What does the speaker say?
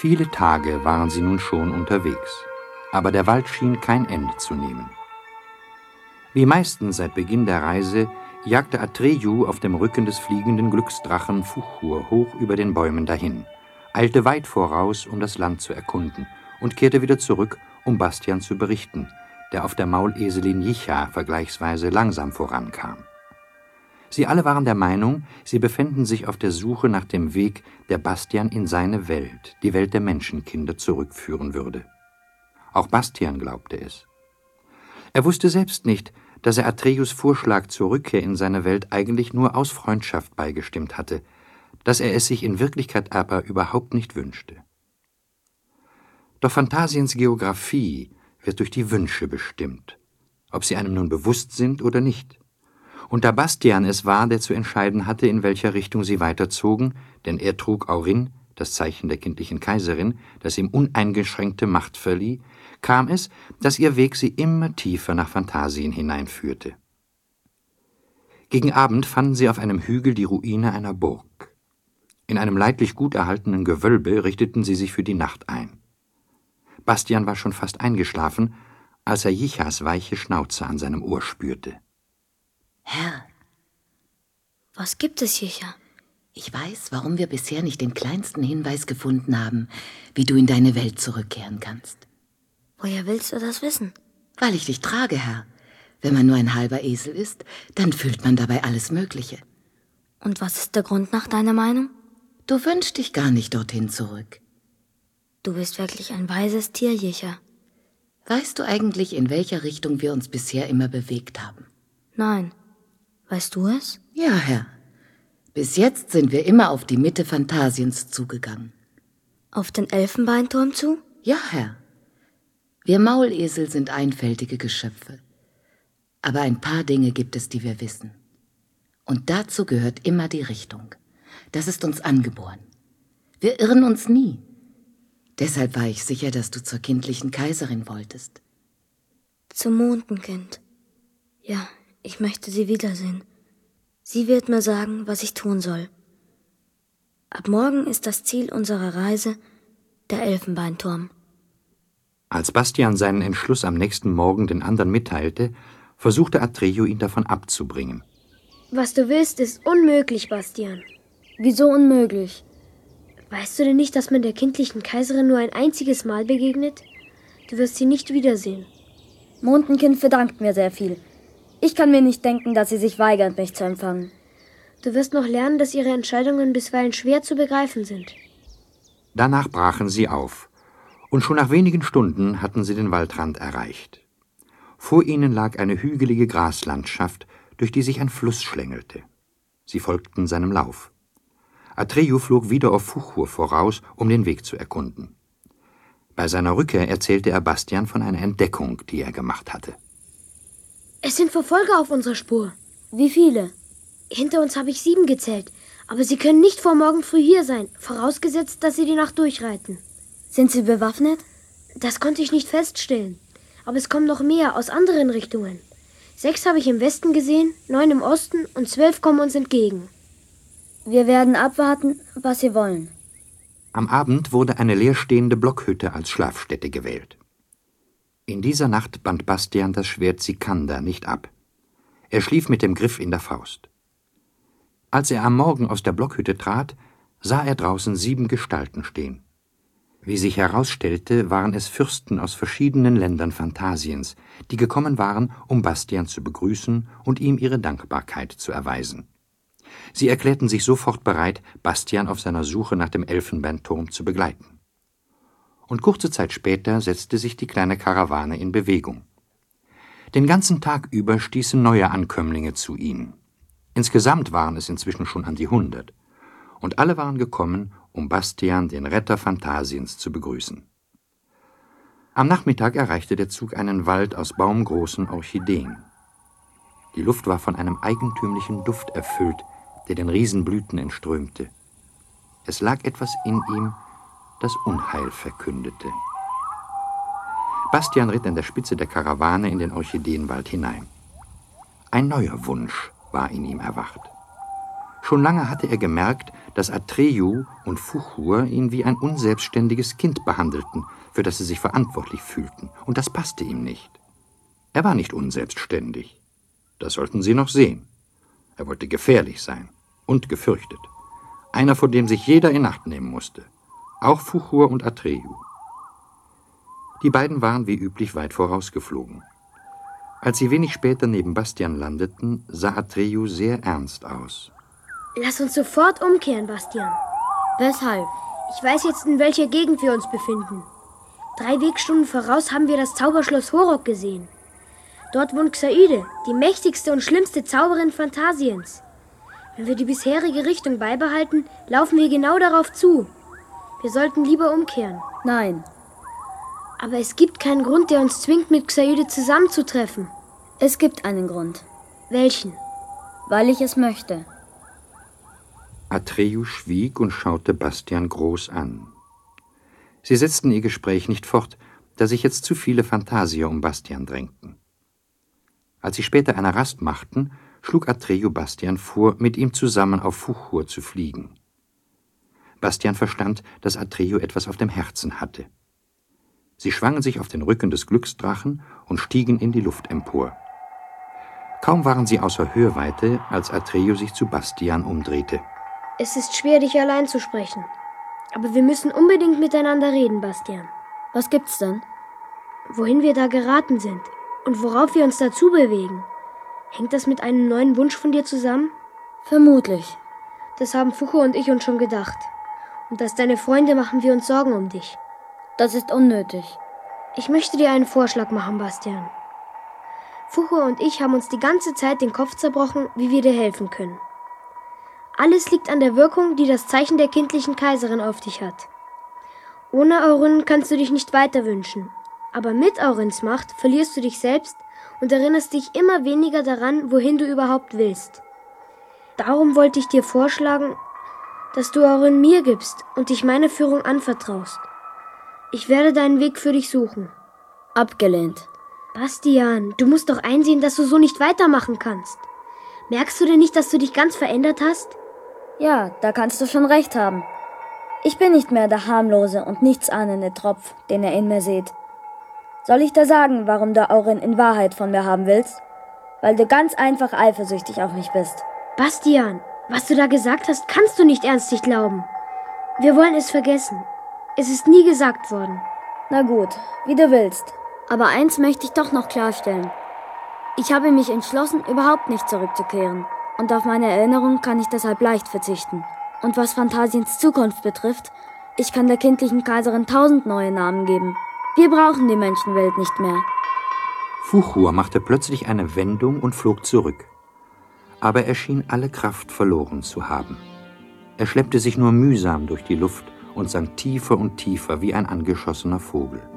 Viele Tage waren sie nun schon unterwegs, aber der Wald schien kein Ende zu nehmen. Wie meistens seit Beginn der Reise jagte Atreyu auf dem Rücken des fliegenden Glücksdrachen Fuchur hoch über den Bäumen dahin, eilte weit voraus, um das Land zu erkunden, und kehrte wieder zurück, um Bastian zu berichten, der auf der Mauleselin Jicha vergleichsweise langsam vorankam. Sie alle waren der Meinung, sie befänden sich auf der Suche nach dem Weg, der Bastian in seine Welt, die Welt der Menschenkinder, zurückführen würde. Auch Bastian glaubte es. Er wusste selbst nicht, dass er Atreyus Vorschlag zur Rückkehr in seine Welt eigentlich nur aus Freundschaft beigestimmt hatte, dass er es sich in Wirklichkeit aber überhaupt nicht wünschte. Doch Phantasiens Geographie wird durch die Wünsche bestimmt, ob sie einem nun bewusst sind oder nicht. Und da Bastian es war, der zu entscheiden hatte, in welcher Richtung sie weiterzogen, denn er trug Aurin, das Zeichen der kindlichen Kaiserin, das ihm uneingeschränkte Macht verlieh, kam es, dass ihr Weg sie immer tiefer nach Phantasien hineinführte. Gegen Abend fanden sie auf einem Hügel die Ruine einer Burg. In einem leidlich gut erhaltenen Gewölbe richteten sie sich für die Nacht ein. Bastian war schon fast eingeschlafen, als er Jichas weiche Schnauze an seinem Ohr spürte. Herr, was gibt es, Jicha? Ich weiß, warum wir bisher nicht den kleinsten Hinweis gefunden haben, wie du in deine Welt zurückkehren kannst. Woher willst du das wissen? Weil ich dich trage, Herr. Wenn man nur ein halber Esel ist, dann fühlt man dabei alles Mögliche. Und was ist der Grund nach deiner Meinung? Du wünschst dich gar nicht dorthin zurück. Du bist wirklich ein weises Tier, Jicha. Weißt du eigentlich, in welcher Richtung wir uns bisher immer bewegt haben? Nein. Weißt du es? Ja, Herr. Bis jetzt sind wir immer auf die Mitte Phantasiens zugegangen. Auf den Elfenbeinturm zu? Ja, Herr. Wir Maulesel sind einfältige Geschöpfe. Aber ein paar Dinge gibt es, die wir wissen. Und dazu gehört immer die Richtung. Das ist uns angeboren. Wir irren uns nie. Deshalb war ich sicher, dass du zur kindlichen Kaiserin wolltest. Zum Mondenkind. Ja, ich möchte sie wiedersehen. Sie wird mir sagen, was ich tun soll. Ab morgen ist das Ziel unserer Reise der Elfenbeinturm. Als Bastian seinen Entschluss am nächsten Morgen den anderen mitteilte, versuchte Atreyu, ihn davon abzubringen. Was du willst, ist unmöglich, Bastian. Wieso unmöglich? Weißt du denn nicht, dass man der kindlichen Kaiserin nur ein einziges Mal begegnet? Du wirst sie nicht wiedersehen. Mondenkind verdankt mir sehr viel. Ich kann mir nicht denken, dass sie sich weigert, mich zu empfangen. Du wirst noch lernen, dass ihre Entscheidungen bisweilen schwer zu begreifen sind. Danach brachen sie auf, und schon nach wenigen Stunden hatten sie den Waldrand erreicht. Vor ihnen lag eine hügelige Graslandschaft, durch die sich ein Fluss schlängelte. Sie folgten seinem Lauf. Atreyu flog wieder auf Fuchur voraus, um den Weg zu erkunden. Bei seiner Rückkehr erzählte er Bastian von einer Entdeckung, die er gemacht hatte. Es sind Verfolger auf unserer Spur. Wie viele? Hinter uns habe ich 7 gezählt, aber sie können nicht vor morgen früh hier sein, vorausgesetzt, dass sie die Nacht durchreiten. Sind sie bewaffnet? Das konnte ich nicht feststellen, aber es kommen noch mehr aus anderen Richtungen. 6 habe ich im Westen gesehen, 9 im Osten und 12 kommen uns entgegen. Wir werden abwarten, was sie wollen. Am Abend wurde eine leerstehende Blockhütte als Schlafstätte gewählt. In dieser Nacht band Bastian das Schwert Sikander nicht ab. Er schlief mit dem Griff in der Faust. Als er am Morgen aus der Blockhütte trat, sah er draußen 7 Gestalten stehen. Wie sich herausstellte, waren es Fürsten aus verschiedenen Ländern Phantasiens, die gekommen waren, um Bastian zu begrüßen und ihm ihre Dankbarkeit zu erweisen. Sie erklärten sich sofort bereit, Bastian auf seiner Suche nach dem Elfenbeinturm zu begleiten. Und kurze Zeit später setzte sich die kleine Karawane in Bewegung. Den ganzen Tag über stießen neue Ankömmlinge zu ihnen. Insgesamt waren es inzwischen schon an die 100. Und alle waren gekommen, um Bastian, den Retter Phantasiens, zu begrüßen. Am Nachmittag erreichte der Zug einen Wald aus baumgroßen Orchideen. Die Luft war von einem eigentümlichen Duft erfüllt, der den Riesenblüten entströmte. Es lag etwas in ihm, das Unheil verkündete. Bastian ritt an der Spitze der Karawane in den Orchideenwald hinein. Ein neuer Wunsch war in ihm erwacht. Schon lange hatte er gemerkt, dass Atreyu und Fuchur ihn wie ein unselbstständiges Kind behandelten, für das sie sich verantwortlich fühlten, und das passte ihm nicht. Er war nicht unselbstständig. Das sollten sie noch sehen. Er wollte gefährlich sein und gefürchtet. Einer, vor dem sich jeder in Acht nehmen musste. Auch Fuchur und Atreyu. Die beiden waren wie üblich weit vorausgeflogen. Als sie wenig später neben Bastian landeten, sah Atreyu sehr ernst aus. Lass uns sofort umkehren, Bastian. Weshalb? Ich weiß jetzt, in welcher Gegend wir uns befinden. 3 Wegstunden voraus haben wir das Zauberschloss Horok gesehen. Dort wohnt Xaide, die mächtigste und schlimmste Zauberin Phantasiens. Wenn wir die bisherige Richtung beibehalten, laufen wir genau darauf zu. Wir sollten lieber umkehren. Nein. Aber es gibt keinen Grund, der uns zwingt, mit Xaide zusammenzutreffen. Es gibt einen Grund. Welchen? Weil ich es möchte. Atreyu schwieg und schaute Bastian groß an. Sie setzten ihr Gespräch nicht fort, da sich jetzt zu viele Phantasier um Bastian drängten. Als sie später eine Rast machten, schlug Atreyu Bastian vor, mit ihm zusammen auf Fuchur zu fliegen. Bastian verstand, dass Atreyu etwas auf dem Herzen hatte. Sie schwangen sich auf den Rücken des Glücksdrachen und stiegen in die Luft empor. Kaum waren sie außer Hörweite, als Atreyu sich zu Bastian umdrehte. Es ist schwer, dich allein zu sprechen. Aber wir müssen unbedingt miteinander reden, Bastian. Was gibt's denn? Wohin wir da geraten sind und worauf wir uns dazu bewegen. Hängt das mit einem neuen Wunsch von dir zusammen? Vermutlich. Das haben Fuchur und ich uns schon gedacht. Und als deine Freunde machen wir uns Sorgen um dich. Das ist unnötig. Ich möchte dir einen Vorschlag machen, Bastian. Fuchur und ich haben uns die ganze Zeit den Kopf zerbrochen, wie wir dir helfen können. Alles liegt an der Wirkung, die das Zeichen der kindlichen Kaiserin auf dich hat. Ohne Auryn kannst du dich nicht weiter wünschen. Aber mit Auryns Macht verlierst du dich selbst und erinnerst dich immer weniger daran, wohin du überhaupt willst. Darum wollte ich dir vorschlagen, dass du Auryn mir gibst und dich meiner Führung anvertraust. Ich werde deinen Weg für dich suchen. Abgelehnt. Bastian, du musst doch einsehen, dass du so nicht weitermachen kannst. Merkst du denn nicht, dass du dich ganz verändert hast? Ja, da kannst du schon recht haben. Ich bin nicht mehr der harmlose und nichtsahnende Tropf, den ihr in mir seht. Soll ich dir sagen, warum du Auryn in Wahrheit von mir haben willst? Weil du ganz einfach eifersüchtig auf mich bist. Bastian, was du da gesagt hast, kannst du nicht ernstlich glauben. Wir wollen es vergessen. Es ist nie gesagt worden. Na gut, wie du willst. Aber eins möchte ich doch noch klarstellen. Ich habe mich entschlossen, überhaupt nicht zurückzukehren. Und auf meine Erinnerung kann ich deshalb leicht verzichten. Und was Phantasiens Zukunft betrifft, ich kann der kindlichen Kaiserin 1000 neue Namen geben. Wir brauchen die Menschenwelt nicht mehr. Fuchur machte plötzlich eine Wendung und flog zurück. Aber er schien alle Kraft verloren zu haben. Er schleppte sich nur mühsam durch die Luft und sank tiefer und tiefer wie ein angeschossener Vogel.